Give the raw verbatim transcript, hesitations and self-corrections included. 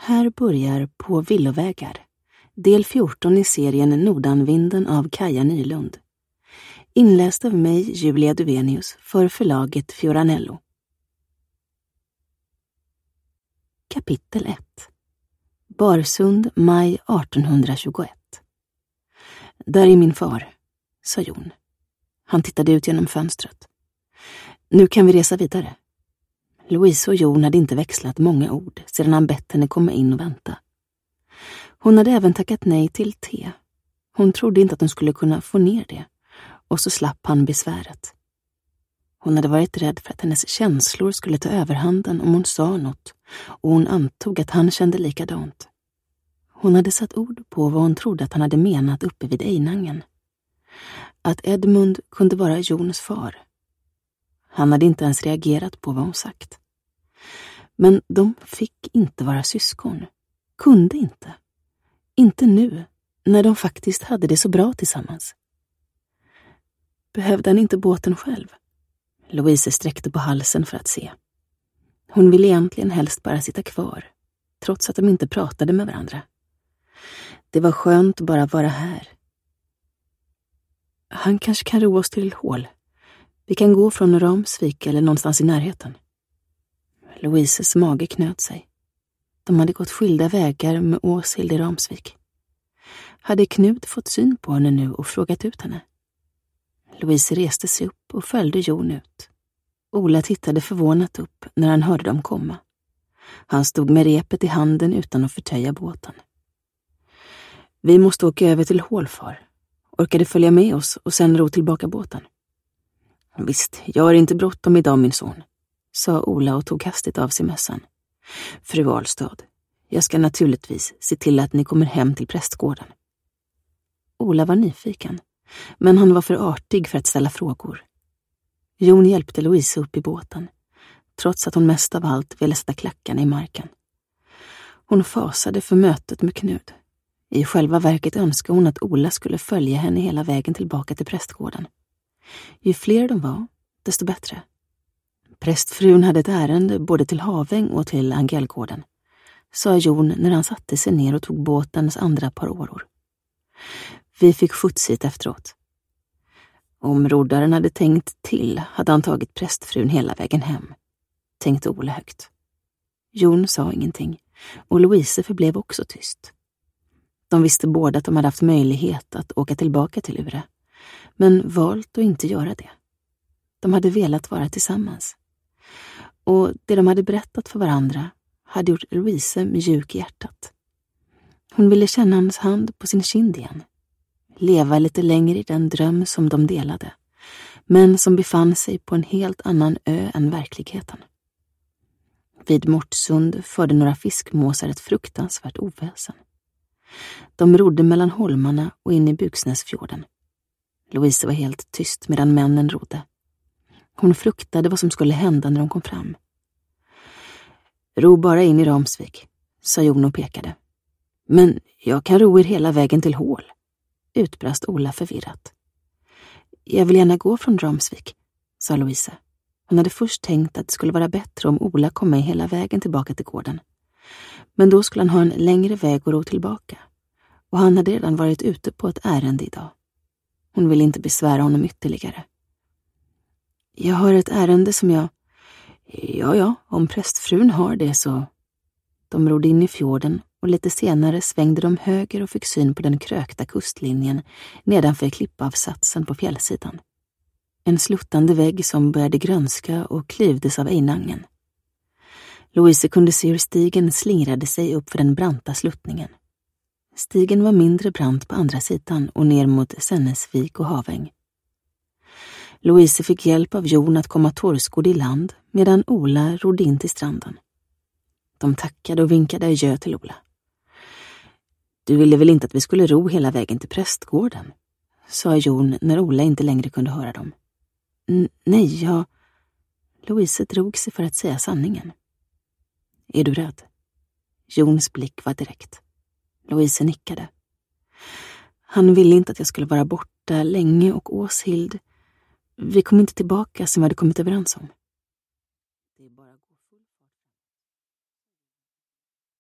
Här börjar På villovägar, del fjorton i serien Nordanvinden av Kaja Nylund. Inläst av mig, Julia Duvenius, för förlaget Fioranello. Kapitel ett. Barsund, maj artonhundratjugoett. Där är min far, sa Jon. Han tittade ut genom fönstret. Nu kan vi resa vidare. Louise och Jon hade inte växlat många ord sedan han bett henne komma in och vänta. Hon hade även tackat nej till te. Hon trodde inte att hon skulle kunna få ner det, och så slapp han besväret. Hon hade varit rädd för att hennes känslor skulle ta överhanden om hon sa något, och hon antog att han kände likadant. Hon hade satt ord på vad hon trodde att han hade menat uppe vid Einangen. Att Edmund kunde vara Jons far. Han hade inte ens reagerat på vad hon sagt. Men de fick inte vara syskon. Kunde inte. Inte nu, när de faktiskt hade det så bra tillsammans. Behövde han inte båten själv? Louise sträckte på halsen för att se. Hon ville egentligen helst bara sitta kvar, trots att de inte pratade med varandra. Det var skönt att bara vara här. Han kanske kan ro oss till Hål. Vi kan gå från Ramsvik eller någonstans i närheten. Louises mage knöt sig. De hade gått skilda vägar med Åshild i Ramsvik. Hade Knut fått syn på henne nu och frågat ut henne? Louise reste sig upp och följde Jon ut. Ola tittade förvånat upp när han hörde dem komma. Han stod med repet i handen utan att förtöja båten. Vi måste åka över till Hålfar. Orkade följa med oss och sen ro tillbaka båten? Visst, jag har inte bråttom idag, min son, sa Ola och tog hastigt av sig mössan. Fru Ahlstad, jag ska naturligtvis se till att ni kommer hem till prästgården. Ola var nyfiken, men han var för artig för att ställa frågor. Jon hjälpte Louise upp i båten, trots att hon mest av allt ville sätta klackarna i marken. Hon fasade för mötet med Knud. I själva verket önskade hon att Ola skulle följa henne hela vägen tillbaka till prästgården. Ju fler de var, desto bättre. Prästfrun hade ett ärende både till Haväng och till Angelgården, sa Jon när han satte sig ner och tog båtens andra par åror. Vi fick skjuts hit efteråt. Om roddaren hade tänkt till hade han tagit prästfrun hela vägen hem, tänkte Ola högt. Jon sa ingenting, och Louise förblev också tyst. De visste båda att de hade haft möjlighet att åka tillbaka till Ure, men valt att inte göra det. De hade velat vara tillsammans. Och det de hade berättat för varandra hade gjort Louise mjuk i hjärtat. Hon ville känna hans hand på sin kind igen. Leva lite längre i den dröm som de delade, men som befann sig på en helt annan ö än verkligheten. Vid Mortsund förde några fiskmåsar ett fruktansvärt oväsen. De rodde mellan holmarna och in i Buksnäsfjorden. Louise var helt tyst medan männen rodde. Hon fruktade vad som skulle hända när de kom fram. Ro bara in i Ramsvik, sa Jon och pekade. Men jag kan ro er hela vägen till Hål, utbrast Ola förvirrat. Jag vill gärna gå från Ramsvik, sa Louise. Hon hade först tänkt att det skulle vara bättre om Ola kom med hela vägen tillbaka till gården. Men då skulle han ha en längre väg att ro tillbaka. Och han hade redan varit ute på ett ärende idag. Hon ville inte besvära honom ytterligare. Jag har ett ärende som jag... Ja, ja, om prästfrun har det så... De rodde in i fjorden och lite senare svängde de höger och fick syn på den krökta kustlinjen nedanför klippavsatsen på fjällsidan. En sluttande vägg som började grönska och klyvdes av Einangen. Louise kunde se hur stigen slingrade sig upp för den branta sluttningen. Stigen var mindre brant på andra sidan och ner mot Sennesvik och Haväng. Louise fick hjälp av Jon att komma torrskodd i land medan Ola rodde in till stranden. De tackade och vinkade adjö till Ola. Du ville väl inte att vi skulle ro hela vägen till prästgården, sa Jon när Ola inte längre kunde höra dem. N- nej, jag... Louise drog sig för att säga sanningen. Är du rädd? Jons blick var direkt. Louise nickade. Han ville inte att jag skulle vara borta länge och Åshild... Vi kom inte tillbaka som vi hade kommit överens om.